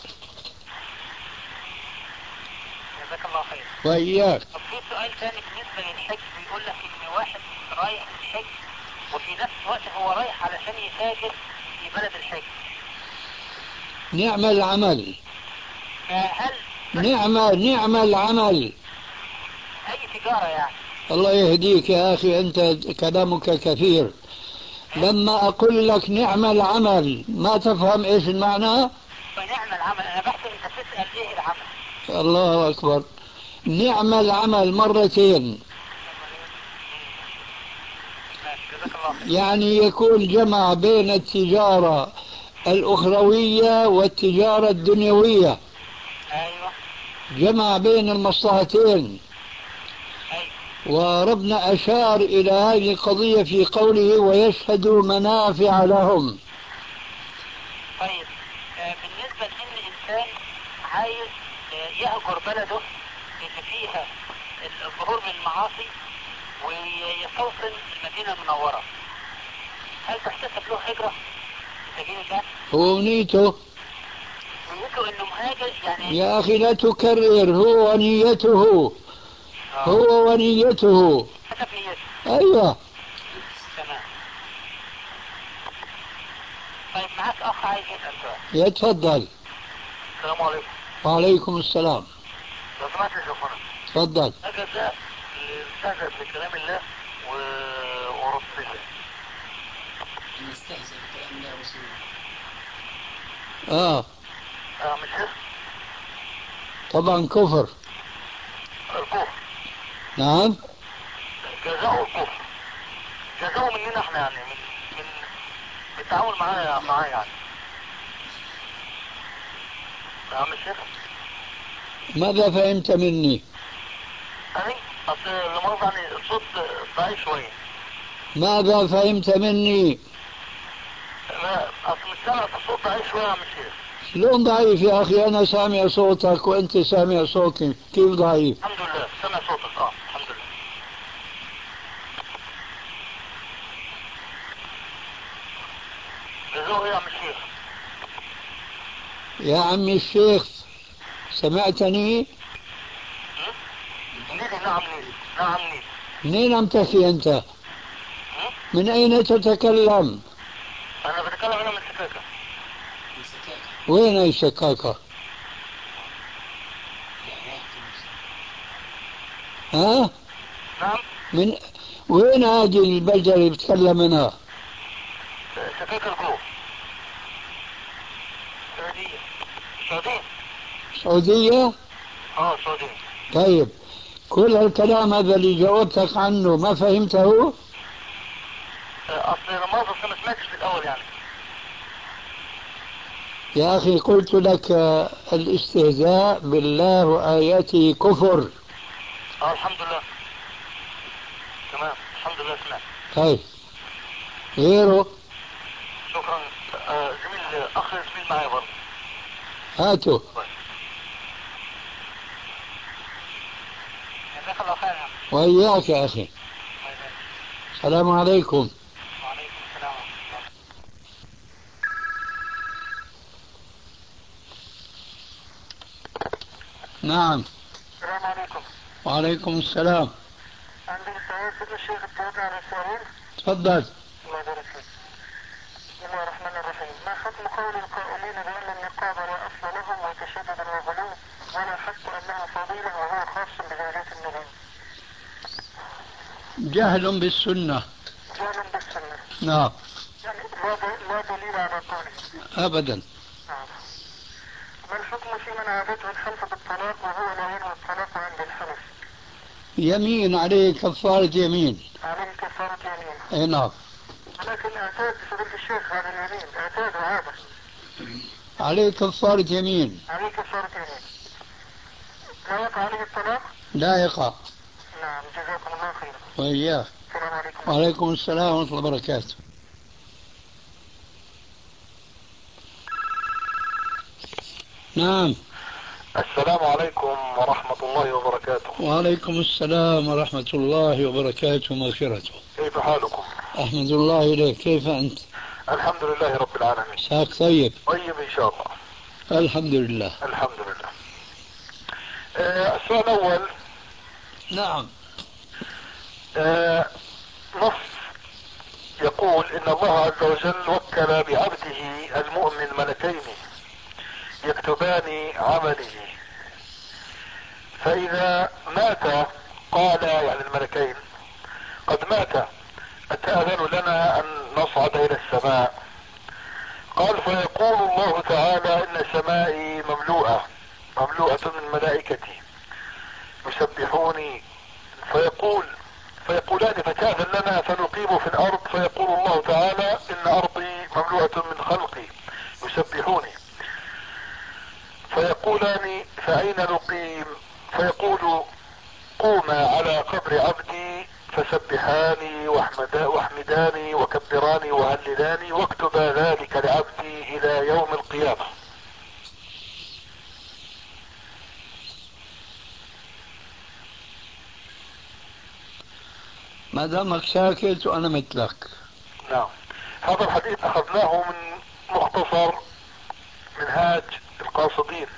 جزاك الله خير. وإياك. طب في سؤال ثاني بالنسبة للحج، بيقول لك إن واحد رايح الحج وفي نفس الوقت هو رايح علشان يتاجر في بلد الحج. نعم العمل. هل نعم نعم العمل. أي تجارة يعني. الله يهديك يا أخي، أنت كلامك كثير. لما أقول لك نعم العمل ما تفهم إيش المعنى؟ نعم العمل، أنا بحث أنت تسأل إيه العمل. الله أكبر. نعم العمل مرتين، يعني يكون جمع بين التجارة الأخروية والتجارة الدنيوية. أيوة. جمع بين المصلحتين. أيوة. وربنا أشار إلى هذه القضية في قوله ويشهدوا منافع لهم. طيب آه بالنسبة لأن إنسان عايز آه يهجر بلده اللي فيها الظهور بالمعاصي ويستوطن المدينة المنورة، هل تحتسب له هجرة في سبيل الله؟ هو نيته. نيته إنه مهاجر يعني. يا أخي لا تكرر، هو ونيته. آه. هو ونيته. حسب نيته. أيوة. تمام. طيب معك أخ عايز يسأل سؤال. يتفضل. السلام عليكم. وعليكم السلام. لو سمحت يا شيخنا. تفضل. أجزاء نستهزأ بكلام الله و... ورسوله. نستهزأ بكلام الله ورسوله. آه. آه مش كده؟ طبعا كفر. الكفر. نعم. جزاء الكفر. جزاء مننا احنا يعني من من بالتعامل معاه معاه يعني. نعم يا شيخ. ماذا فهمت مني؟ أنا أصل لمؤاخذة يعني الصوت ضعيف شوية. ماذا فهمت مني؟ لا أصل مش سامع الصوت ضعيف شوية يا عم الشيخ. شلون ضعيف يا أخي؟ أنا سامع صوتك وأنت سامع صوتي، كيف ضعيف؟ الحمد لله سمع صوتك. اه الحمد لله. جزوه يا عم الشيخ. يا عمي الشيخ سمعتني؟ نيلي. نعم نيلي. نعم نيلي. منين عم تحكي أنت؟ من أين تتكلم؟ أنا بتكلم أنا من سكاكة. وين هي سكاكة؟ ها؟ نعم. من وين هذه البلدة اللي بتكلم منها؟ سكاكة الكوف. سعودية. سعودية. سعودية؟ اه سعودية. طيب كل الكلام هذا اللي جاوبتك عنه ما فهمته؟ أصل ما ما سمعتش في الأول يعني. يا أخي قلت لك الاستهزاء بالله وآياته كفر. اه الحمد لله. تمام الحمد لله سمعت. طيب غيره؟ شكرا. آه زميل أخ زميل معي برضه. هاتوا. جزاك الله خير. وإياك يا أخي. السلام عليكم. وعليكم السلام. نعم. السلام عليكم. وعليكم السلام. عندي سؤال سيدنا الشيخ الجواب عن السؤالين. تفضل. الله يبارك فيك. بسم الله الرحمن الرحيم. ما حكم قول القائلين بأن النقاب لا أصل له وتشدد وغلو ولا حق أنه فضيلة وهو خاص بزوجات النبي؟ جهل بالسنة. جهل بالسنة. نعم. يعني لا لا دليل على قوله. أبدا. نعم. ما الحكم في من عادته الحلف بالطلاق وهو لا ينوي الطلاق عند الحلف؟ يمين عليه كفارة يمين. عليه كفارة يمين. اي نعم. ولكن اعتاد فضيلة الشيخ هذا اليمين اعتاد هذا. عليه كفارة يمين. عليه كفارة يمين. لا يقع عليه الطلاق؟ لا يقع. نعم جزاكم الله خيرا. وإياه. السلام عليكم. وعليكم السلام ورحمة الله وبركاته. نعم. السلام عليكم ورحمة الله وبركاته. وعليكم السلام ورحمة الله وبركاته ومغفرته. كيف حالكم؟ أحمد الله إليك، كيف أنت؟ الحمد لله رب العالمين. ساك طيب؟ طيب إن شاء الله. الحمد لله. الحمد لله. آه السؤال الأول. نعم. آه نص يقول إن الله عز وجل وكل بعبده المؤمن ملكين يكتبان عمله، فإذا مات قال يعني الملكين قد مات أتأذن لنا أن نصعد إلى السماء؟ قال فيقول الله تعالى إن سمائي مملوءة مملوءة من ملائكتي يسبحوني، فيقول فيقولان فتأذن لنا فنقيم في الأرض، فيقول الله تعالى إن أرضي مملوءة من خلقي يسبحوني، فيقولان فأين نقيم؟ فيقول قوما على قبر عبدي فسبحاني واحمداني وكبراني وهللاني واكتبا ذلك لعبدي إلى يوم القيامة. ما دامك ساكت وأنا مثلك. نعم. هذا الحديث أخذناه من مختصر منهاج القاصدين،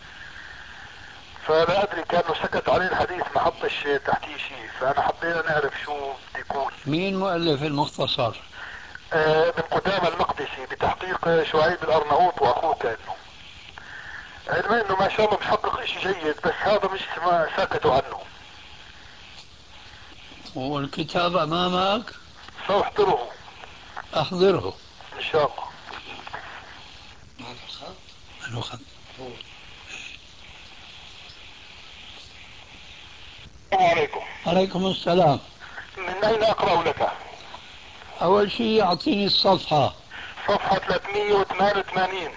فلا أدري كأنه سكت عليه الحديث ما حطش تحتيه شيء، فأنا حبينا نعرف شو بده يكون. مين مؤلف المختصر؟ آه من قدامى المقدسي بتحقيق شعيب الأرناؤوط وأخوه كأنه. علما انه ما شاء الله بيحقق اشي جيد، بس هذا مش ما سكتوا عنه. والكتاب أمامك؟ سأحضره أحضره ان شاء الله. أنا خط. السلام عليكم. عليكم السلام. من اين اقرأ لك؟ أول شيء أعطيني الصفحة. صفحة ثلاثمئة وثمانية وثمانين.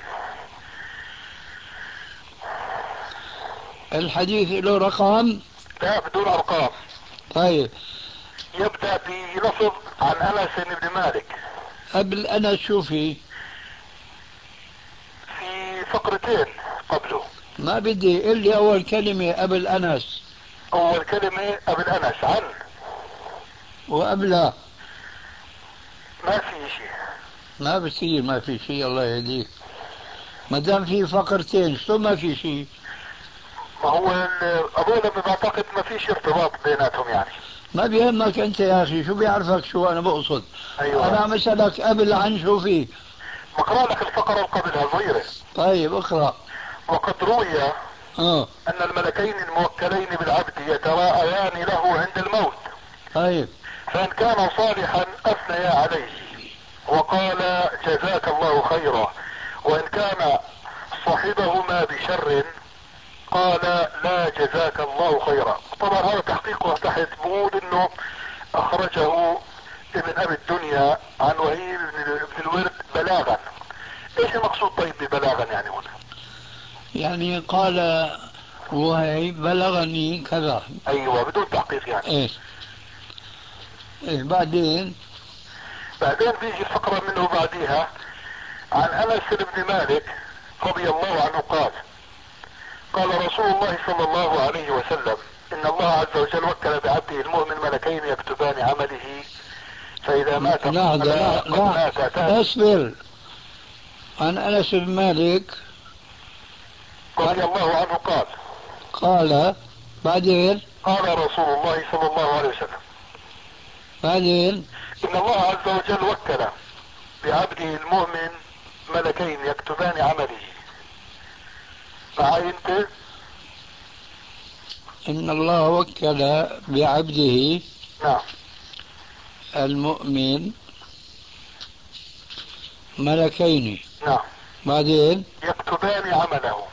الحديث له رقم؟ لا بدون ارقام. طيب. يبدأ بلفظ عن انس بن مالك. قبل أنا شوفي في فقرتين قبله. ما بدي، قل لي أول كلمة قبل أنس. أول كلمة قبل أنس عن، وقبلها ما في شيء. ما بصير ما في شيء، الله يهديك. ما دام في فقرتين شو ما في شيء؟ ما هو هذول بعتقد ما فيش ارتباط بيناتهم يعني. ما بيهمك انت يا اخي، شو بيعرفك شو انا بقصد؟ أيوة. انا عم اسالك قبل عن شو في. بقرا لك الفقرة اللي قبلها صغيرة. طيب اقرا. وقد روي اه أن الملكين الموكلين بالعبد يتراءيان له عند الموت، طيب فإن كان صالحا أثنيا عليه وقال جزاك الله خيرا، وإن كان صاحبهما بشر قال لا جزاك الله خيرا. طبعا هذا تحقيقه تحت بقول انه اخرجه ابن ابي الدنيا عن وهيب بن الورد بلاغا. ايش المقصود طيب ببلاغا يعني هنا؟ يعني قال وهيب بلغني كذا. ايوه بدون تحقيق يعني. ايه ايه بعدين بعدين بيجي الفقرة منه بعديها عن انس بن مالك رضي الله عنه قال قال رسول الله صلى الله عليه وسلم ان الله عز وجل وكل بعبده المؤمن ملكين يكتبان عمله فاذا مات لا لا قد لا مات لا اصبر. عن انس بن مالك رضي الله عنه قال قال بعدين قال رسول الله صلى الله عليه وسلم بعدين ان الله عز وجل وكل بعبده المؤمن ملكين يكتبان عمله. معي انت؟ ان الله وكل بعبده نعم. المؤمن ملكين. نعم. بعدين يكتبان عمله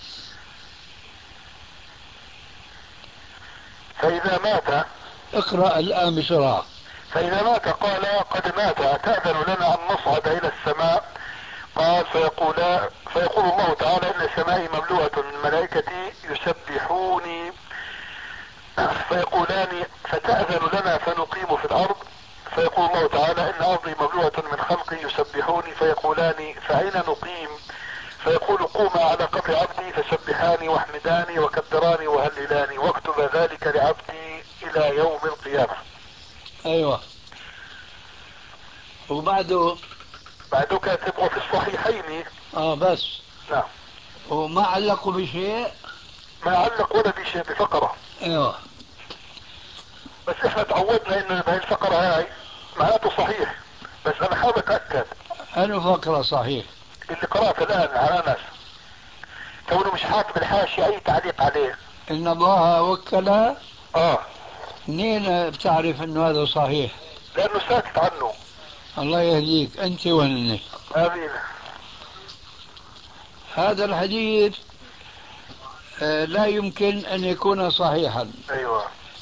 فاذا مات. اقرأ الآن بسرعة. فاذا مات قال قد مات اتأذن لنا ان نصعد الى السماء؟ قال فيقول فيقول الله تعالى ان سمائي مملوءة من ملائكتي يسبحوني فيقولان فتأذن لنا فنقيم في الارض؟ فيقول الله تعالى ان ارضي مملوءة من خلقي يسبحوني فيقولان فاين نقيم؟ فيقول قوما على قبر عبدي فسبحاني واحمداني وكبراني وهللاني واكتب ذلك لعبدي الى يوم القيامة. ايوه وبعده بعده كاتب وفي الصحيحين. اه بس. نعم. وما علقوا بشيء. ما علق ولا بشيء بفقرة. ايوه بس احنا تعودنا انه بهي الفقرة هاي معناته صحيح، بس انا حابب اتأكد. أنا فقرة صحيح اللي قرأت الان على ناس كونه مش حاط بالحاشية اي تعليق عليه. ان الله وكل. اه منين بتعرف انه هذا صحيح؟ لانه ساكت عنه. الله يهديك انت وهني. امين. هذا الحديث آه لا يمكن ان يكون صحيحا. ايوه.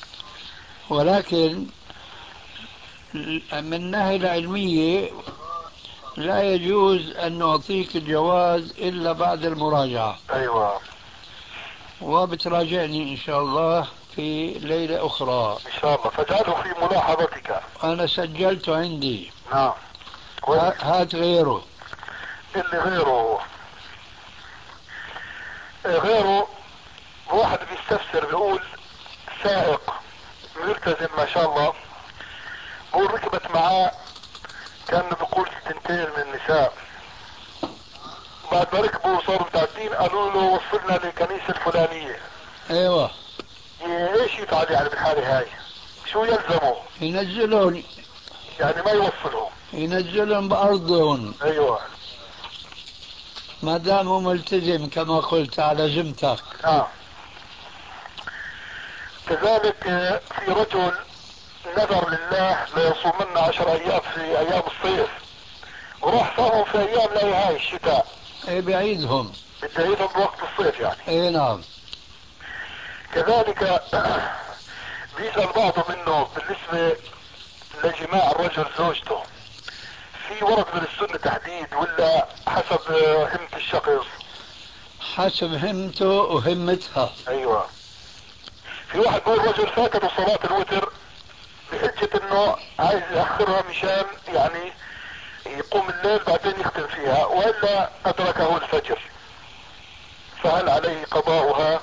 ولكن من الناحية العلمية لا يجوز ان نعطيك الجواز الا بعد المراجعة. ايوه وبتراجعني ان شاء الله في ليلة اخرى. ان شاء الله، فاجعله في ملاحظتك. انا سجلته عندي. نعم كويس. هات غيره. اللي غيره غيره واحد بيستفسر بيقول سائق ملتزم ما شاء الله، بقول ركبت معاه كان بيقول سنتين من النساء، بعد ما ركبوا صاروا متعدين قالوا له وصلنا للكنيسة الفلانية. ايوه ايش يفعل يعني بالحالة هاي؟ شو يلزمه؟ ينزلون يعني ما يوصلهم. ينزلهم بأرضهم. ايوه. ما دام ملتزم كما قلت على ذمتك. نعم. كذلك في رجل نذر لله ليصومن عشر ايام في ايام الصيف، وراح صاموا في ايام لا هاي الشتاء. ايه بعيدهم. بتعيدهم بوقت الصيف يعني. ايه نعم. كذلك بيسأل بعضه منه بالنسبة لجماع الرجل زوجته، في ورد من السنة تحديد ولا حسب همة الشخص؟ حسب همته وهمتها. ايوه. في واحد بيقول رجل فاتته صلاة الوتر بحجة انه عايز يأخرها مشان يعني يقوم الليل بعدين يختم فيها، والا ادركه الفجر. فهل عليه قضاؤها؟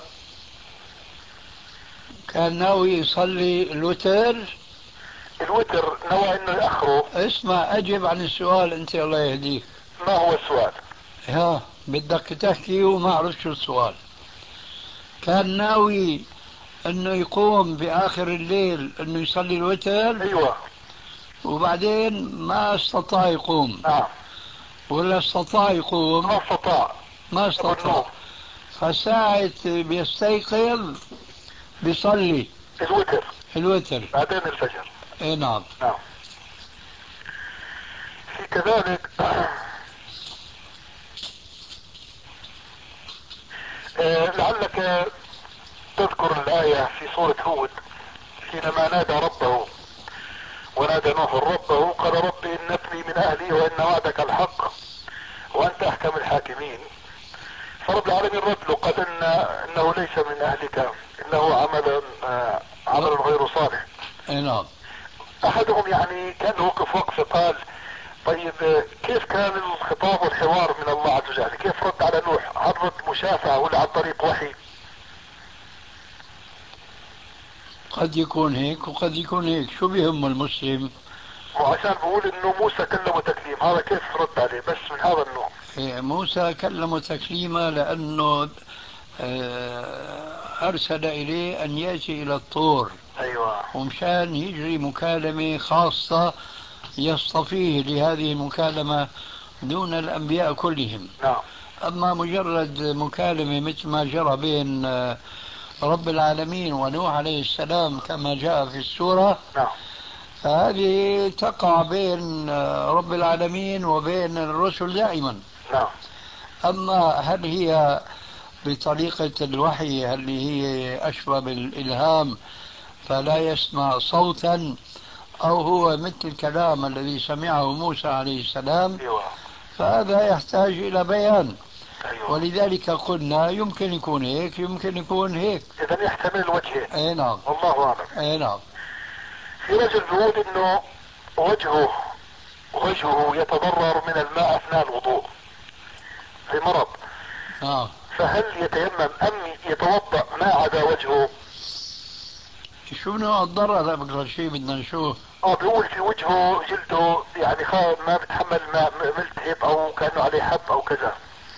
كان ناوي يصلي الوتر. الوتر نوى انه يأخره. اسمع اجب عن السؤال انت الله يهديك. ما هو السؤال؟ ها بدك تحكي وما اعرف شو السؤال. كان ناوي انه يقوم باخر الليل انه يصلي الوتر. ايوه. وبعدين ما استطاع يقوم. نعم. ولا استطاع يقوم. ما استطاع. ما استطاع. فساعة بيستيقظ بيصلي الوتر. الوتر بعدين الفجر. اي نعم. نعم. في كذلك آه لعلك تذكر الآية في سورة هود حينما نادى ربه، ونادى نوح ربه قال رب إن ابني من أهلي وإن وعدك الحق وأنت أحكم الحاكمين. فرب العالمين رد له قال إن إنه ليس من أهلك إنه عمل آه عمل غير صالح. اي نعم. أحدهم يعني كان وقف وقفة قال طيب كيف كان الخطاب والحوار من الله عز وجل؟ كيف رد على نوح؟ هل رد مشافهة ولا عن طريق وحي؟ قد يكون هيك وقد يكون هيك، شو بيهم المسلم؟ وعشان بقول انه موسى كلمه تكليم، هذا كيف رد عليه بس من هذا النوع؟ إيه موسى كلمه تكليما لأنه أرسل إليه أن يأتي إلى الطور. ايوه. ومشان يجري مكالمة خاصة يصطفيه لهذه المكالمة دون الأنبياء كلهم. نعم. أما مجرد مكالمة مثل ما جرى بين رب العالمين ونوح عليه السلام كما جاء في السورة، نعم. فهذه تقع بين رب العالمين وبين الرسل دائما. نعم. أما هل هي بطريقة الوحي، هل هي أشبه بالإلهام فلا يسمع صوتا، أو هو مثل الكلام الذي سمعه موسى عليه السلام؟ ايوه. فهذا يحتاج إلى بيان. أيوة. ولذلك قلنا يمكن يكون هيك يمكن يكون هيك. إذا يحتمل الوجهين. اي نعم. والله أعلم. اي نعم. في رجل بيقول إنه وجهه وجهه يتضرر من الماء أثناء الوضوء لمرض. نعم. فهل يتيمم أم يتوضأ ما عدا وجهه؟ شو نوع الضرر أكثر شيء بدنا نشوف؟ اه بيقول في وجهه جلده يعني خايف ما بتحمل ماء ملتهب او كانه عليه حب او كذا.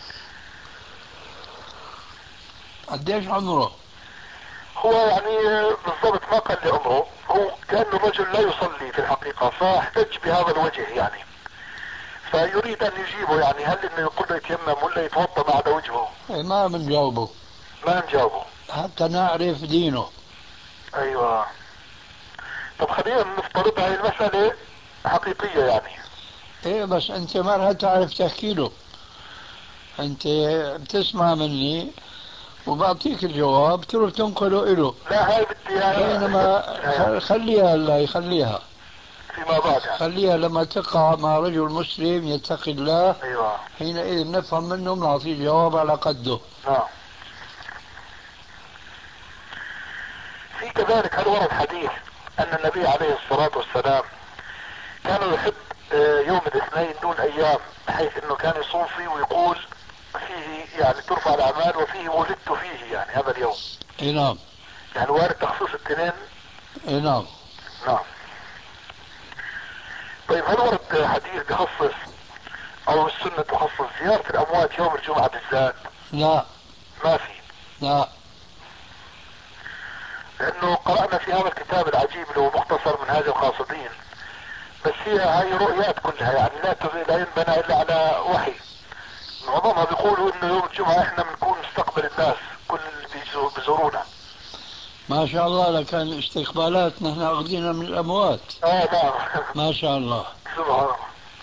قديش عمره؟ هو يعني بالضبط ما قال لي عمره، هو كان الرجل لا يصلي في الحقيقة فاحتج بهذا الوجه يعني، فيريد ان يجيبه يعني هل انه يقول له يتيمم ولا يتوضا ما عدا وجهه؟ إيه ما بنجاوبه. ما نجاوبه حتى نعرف دينه. ايوه. طب خلينا نفترض هاي المسألة حقيقية يعني. ايه بس انت ما تعرف تحكي له، انت بتسمع مني وبعطيك الجواب تروح تنقله إله. لا هاي بدي بينما خليها لا يخليها فيما بعد يعني. خليها لما تقع مع رجل مسلم يتقي الله. ايوه. حينئذ نفهم منه نعطيه جواب على قده. نعم. في كذلك هل ورد حديث ان النبي عليه الصلاة والسلام كان يحب يوم الاثنين دون ايام، بحيث انه كان يصوم فيه ويقول فيه يعني ترفع الاعمال وفيه ولدت فيه يعني هذا اليوم. اي نعم. يعني وارد تخصيص الاثنين. اي نعم. نعم. طيب هل ورد حديث بخصص او السنة تخصص زيارة الاموات يوم الجمعة بالذات؟ لا ما في. لا. لانه قرأنا في هذا الكتاب العجيب اللي هو مختصر منهاج القاصدين، بس هي هاي رؤيات كلها يعني لا لا ينبنى الا على وحي. معظمها بيقولوا انه يوم الجمعة احنا بنكون نستقبل الناس كل اللي بيزورونا. ما شاء الله لكان استقبالات نحن اخذينها من الاموات. اه نعم. ما شاء الله. سبحان الله.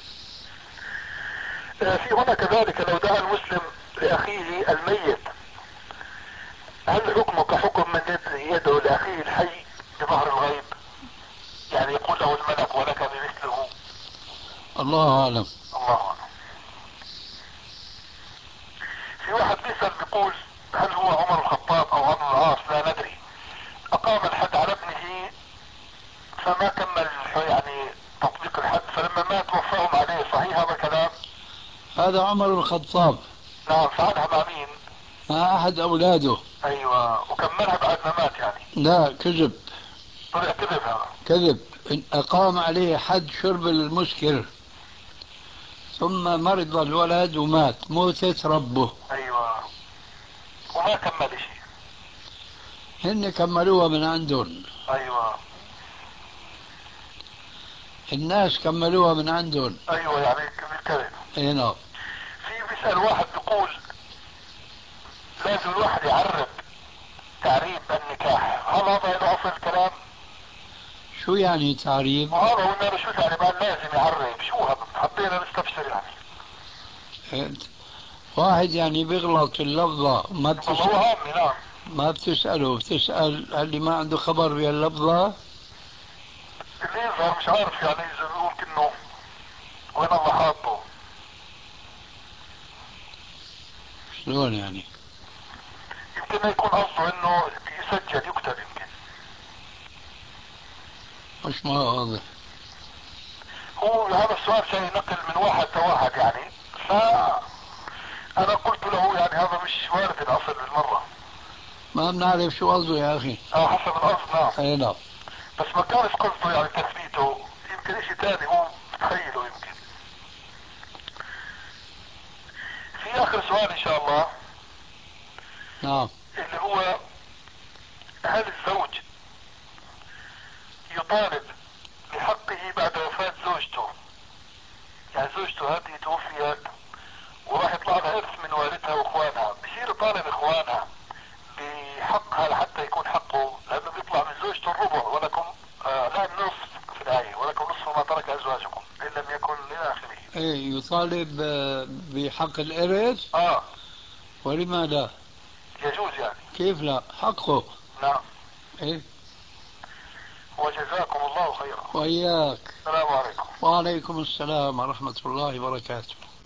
في هنا كذلك لو دعا المسلم لاخيه الميت هل حكمه كحكم من يدعو لاخيه الحي بظهر الغيب؟ يعني يقول له الملك ولك بمثله. الله اعلم. الله اعلم. في واحد بيسأل بيقول هل هو عمر الخطاب او عمرو العاص لا ندري اقام الحد على ابنه فما كمل يعني تطبيق الحد فلما مات وفاهم عليه، صحيح هذا الكلام؟ هذا عمر الخطاب. نعم. فعلها مع مين؟ مع أحد أولاده. أيوة، وكملها بعد ما مات يعني؟ لا، كذب. طلع كذب هذا. كذب. أقام عليه حد شرب المسكر، ثم مرض الولد ومات موتة ربه. أيوة، وما كمل شيء. هن كملوها من عندهم. أيوة، الناس كملوها من عندهم. أيوة، يعني بالكذب. اي نعم. في بيسأل واحد بيقول لازم الواحد يعرب تعريب النكاح، هل هذا له أصل الكلام؟ شو يعني تعريب؟ وهذا هو أنا شو يعني بعد لازم يعرب، شو هذا؟ حبينا نستفسر يعني. واحد يعني بيغلط اللفظة ما بتسأل. هو عامي. نعم. ما بتسأله، بتسأل اللي ما عنده خبر بهاللفظة. اللي يظهر مش عارف يعني إذا بيقول كأنه وين الله حاطه. شلون يعني؟ يمكن يكون قصده انه يسجل يكتب يمكن. مش ما واضح. هو هذا السؤال شيء نقل من واحد لواحد يعني، فأنا قلت له يعني هذا مش وارد الأصل بالمرة. ما بنعرف شو قصده يا أخي. اه، حسب القصد. نعم. اي نعم. بس ما كانش قصده يعني تثبيته، يمكن اشي ثاني هو تخيله يمكن. في آخر سؤال إن شاء الله. نعم. اللي هو هل الزوج يطالب بحقه بعد وفاة زوجته؟ يعني زوجته هذه توفيت وراح يطلع لها إرث من والدها واخوانها، بصير يطالب اخوانها بحقها لحتى يكون حقه، لانه بيطلع من زوجته الربع ولكم آه لا النصف في الآية، ولكم نصف ما ترك ازواجكم ان لم يكن الى اخره. ايه، يطالب آه، بحق الإرث. اه، ولما لا؟ يجوز يعني. كيف لا؟ حقه. نعم. ايه. وجزاكم الله خيرا. وإياك. السلام عليكم. وعليكم السلام ورحمة الله وبركاته.